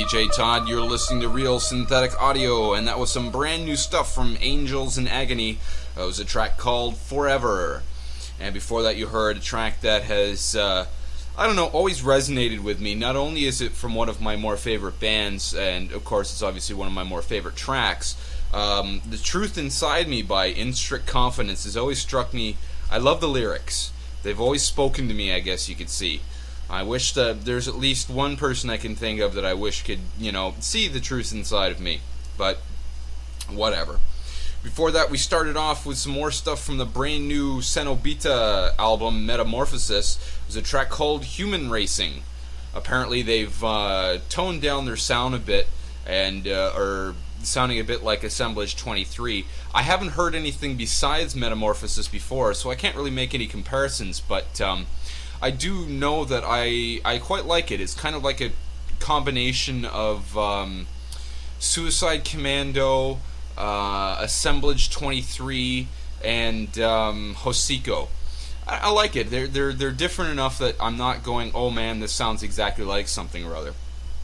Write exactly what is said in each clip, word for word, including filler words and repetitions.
J Todd. You're listening to Real Synthetic Audio, and that was some brand new stuff from Angels in Agony. It was a track called Forever. And before that, you heard a track that has, uh, I don't know, always resonated with me. Not only is it from one of my more favorite bands, and of course it's obviously one of my more favorite tracks, um, The Truth Inside Me by In Strict Confidence has always struck me. I love the lyrics. They've always spoken to me, I guess you could see. I wish that there's at least one person I can think of that I wish could, you know, see the truth inside of me. But, whatever. Before that, we started off with some more stuff from the brand new Cenobita album, Metamorphosis. It was a track called Human Racing. Apparently they've uh, toned down their sound a bit, and uh, are sounding a bit like Assemblage twenty-three. I haven't heard anything besides Metamorphosis before, so I can't really make any comparisons, but um, I do know that I I quite like it. It's kind of like a combination of um, Suicide Commando, uh, Assemblage twenty-three, and um, Hosiko. I, I like it. They're they're they're different enough that I'm not going, oh man, this sounds exactly like something or other.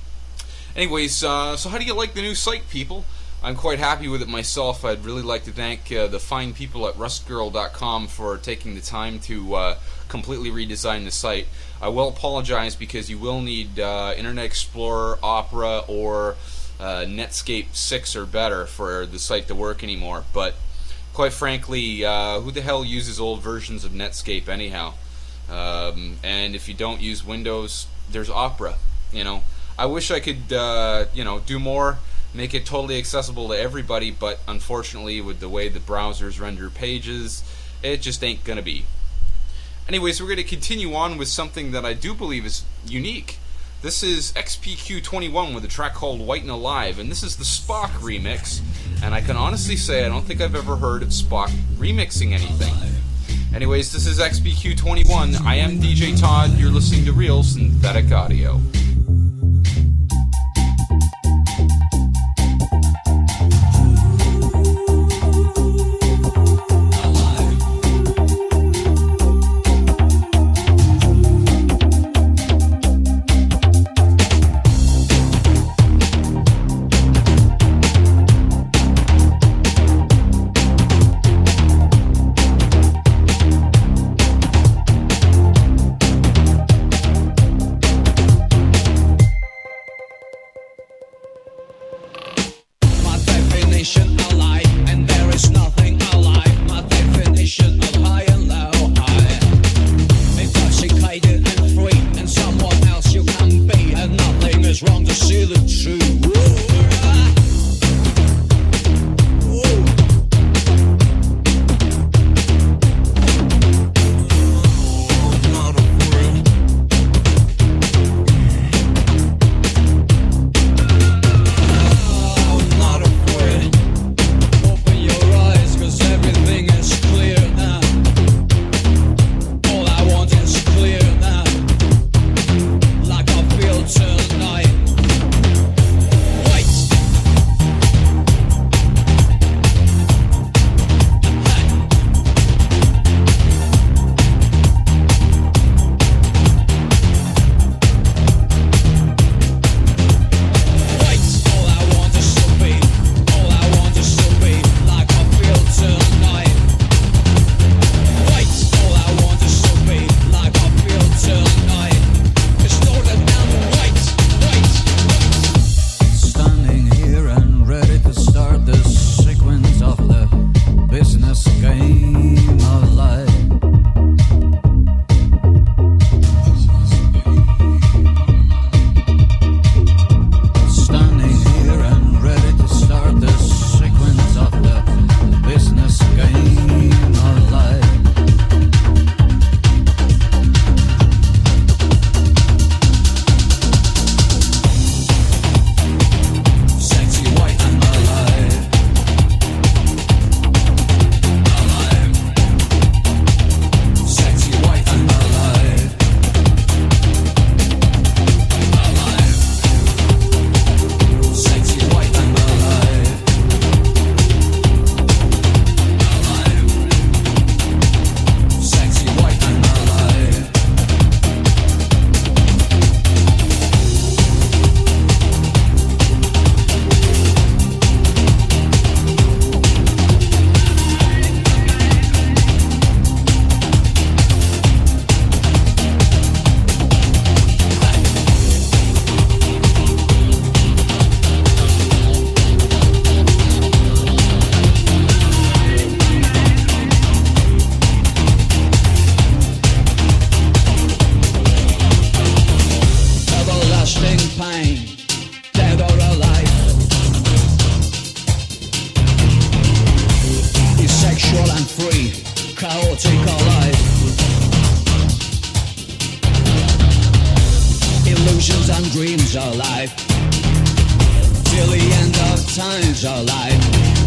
Anyways, uh, so how do you like the new site, people? I'm quite happy with it myself. I'd really like to thank uh, the fine people at rust girl dot com for taking the time to uh, completely redesign the site. I will apologize because you will need uh, Internet Explorer, Opera, or uh, Netscape six or better for the site to work anymore. But quite frankly, uh, who the hell uses old versions of Netscape anyhow? Um, and if you don't use Windows, there's Opera, you know. I wish I could, uh, you know, do more, make it totally accessible to everybody, but unfortunately, with the way the browsers render pages, it just ain't gonna be. Anyways, we're going to continue on with something that I do believe is unique. This is X P Q twenty-one with a track called White and Alive, and this is the Spock remix, and I can honestly say I don't think I've ever heard of Spock remixing anything. Anyways, this is X P Q twenty-one. I am D J Todd. You're listening to Real Synthetic Audio. chaotic alive. Illusions and dreams alive. Till the end of times alive.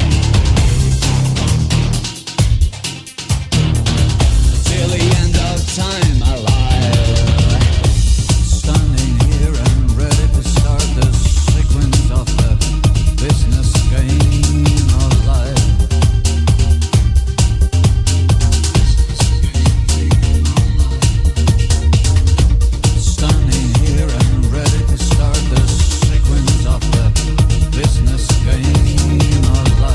Till the end of time alive. Standing here and ready to start the sequence of the business game of life. Standing here and ready to start the sequence of the business game of life.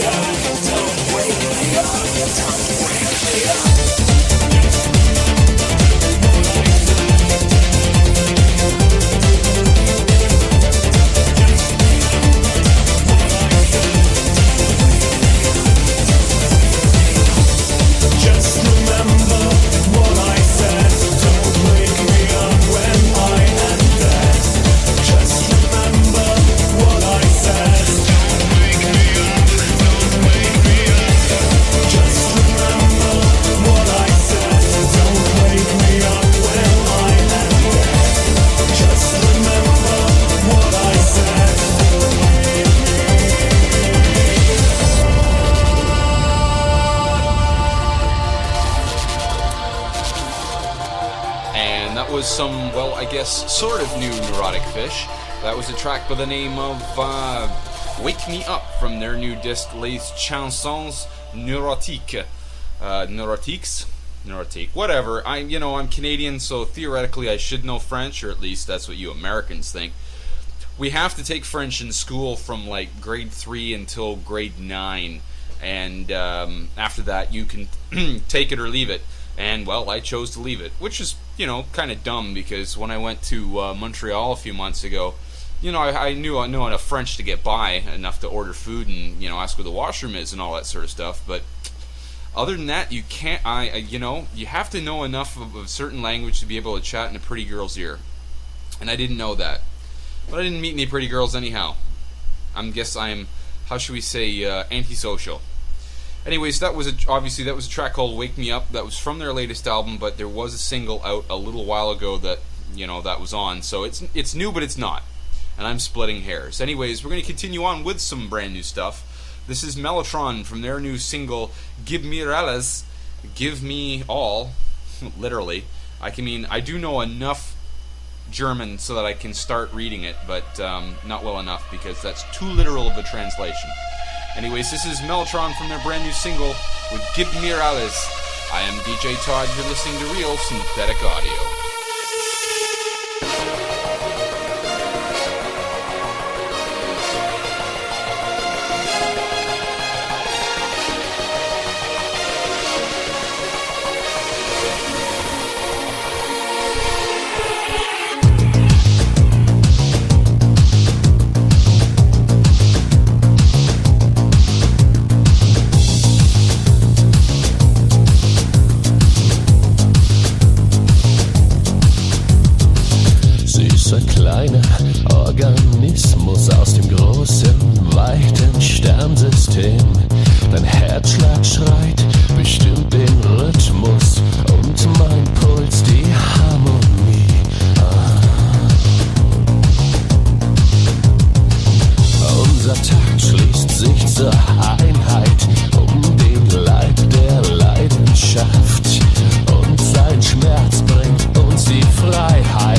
Some, well, I guess, sort of new Neurotic Fish. That was a track by the name of uh, Wake Me Up from their new disc, Les Chansons Neurotiques. Uh, Neurotiques? Neurotique. Whatever. I, you know, I'm Canadian, so theoretically I should know French, or at least that's what you Americans think. We have to take French in school from, like, grade three until grade nine. And um, after that, you can take it or leave it. And, well, I chose to leave it, which is, you know, kind of dumb, because when I went to uh, Montreal a few months ago, you know, I, I knew I knew enough French to get by, enough to order food and, you know, ask where the washroom is and all that sort of stuff. But other than that, you can't, I, I you know, you have to know enough of a certain language to be able to chat in a pretty girl's ear. And I didn't know that. But I didn't meet any pretty girls anyhow. I guess I'm, how should we say, uh, antisocial. Anyways, that was a, obviously that was a track called "Wake Me Up." That was from their latest album, but there was a single out a little while ago that, you know, that was on. So it's it's new, but it's not, and I'm splitting hairs. Anyways, we're going to continue on with some brand new stuff. This is Mellotron from their new single "Give Me Alles," "Give Me All," literally. I can mean I do know enough German so that I can start reading it, but um, not well enough because that's too literal of a translation. Anyways, this is Mellotron from their brand new single with Give Me Alles. I am D J Todd, you're listening to Real Synthetic Audio. Organismus aus dem großen, weiten Sternsystem. Dein Herzschlag schreit bestimmt den Rhythmus und mein Puls die Harmonie. Ah. Unser Takt schließt sich zur Einheit um den Leib der Leidenschaft und sein Schmerz bringt uns die Freiheit.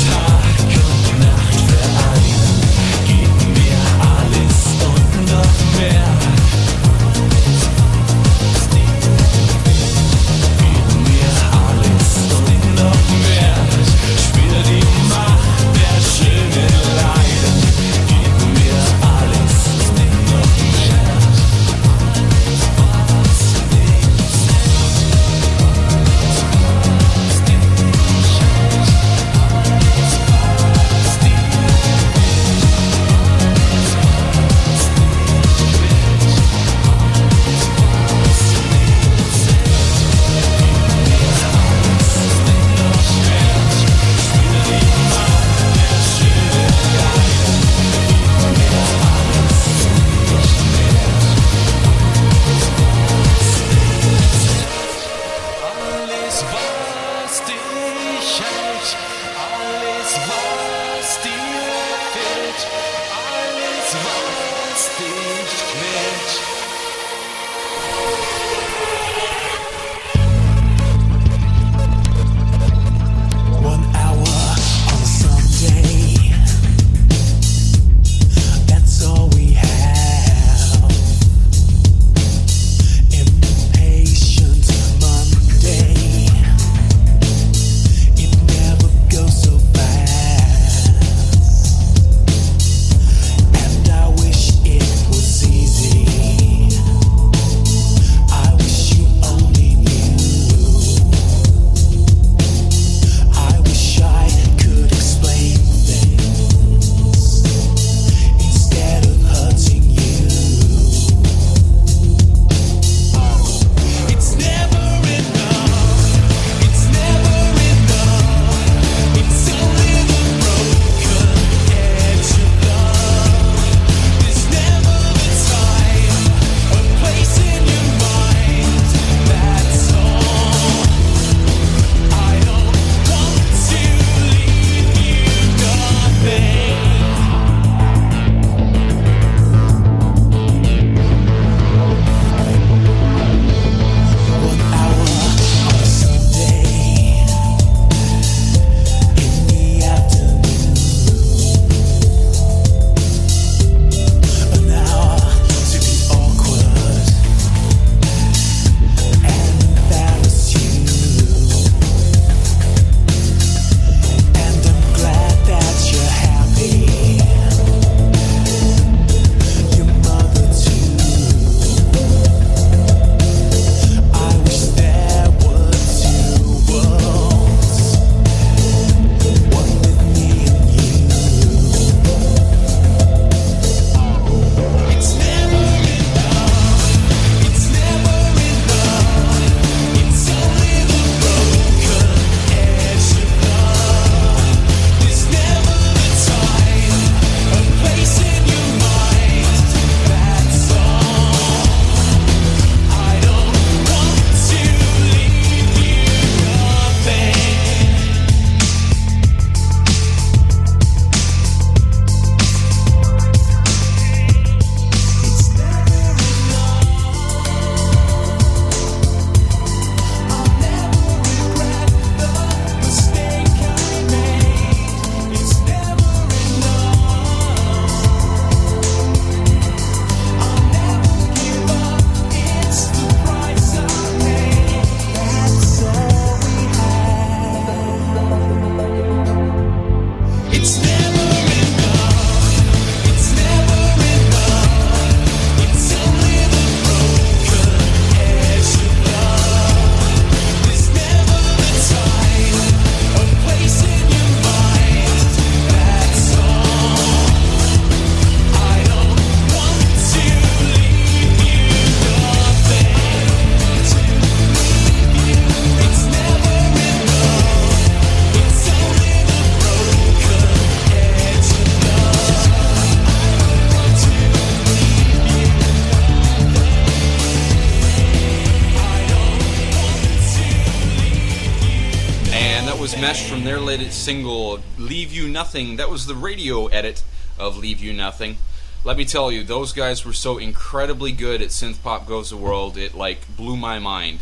Mesh from their latest single, Leave You Nothing. That was the radio edit of Leave You Nothing. Let me tell you, those guys were so incredibly good at Synth Pop Goes the World, it like blew my mind.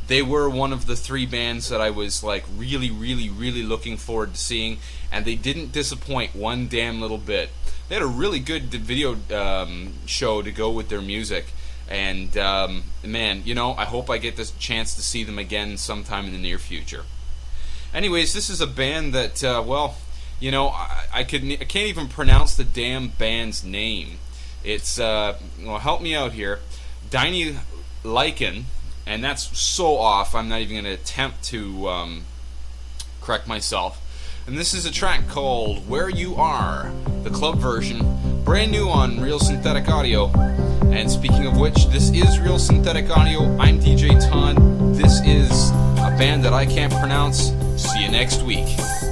they were one of the three bands that I was like really, really, really looking forward to seeing, and they didn't disappoint one damn little bit. They had a really good video um, show to go with their music, and um, man, you know, I hope I get this chance to see them again sometime in the near future. Anyways, this is a band that, uh, well, you know, I, I, could, I can't even pronounce the damn band's name. It's, uh, well, help me out here, Dini Lycan, and that's so off, I'm not even going to attempt to um, correct myself. And this is a track called Where You Are, the club version, brand new on Real Synthetic Audio. And speaking of which, this is Real Synthetic Audio. I'm D J Todd. This is a band that I can't pronounce. See you next week.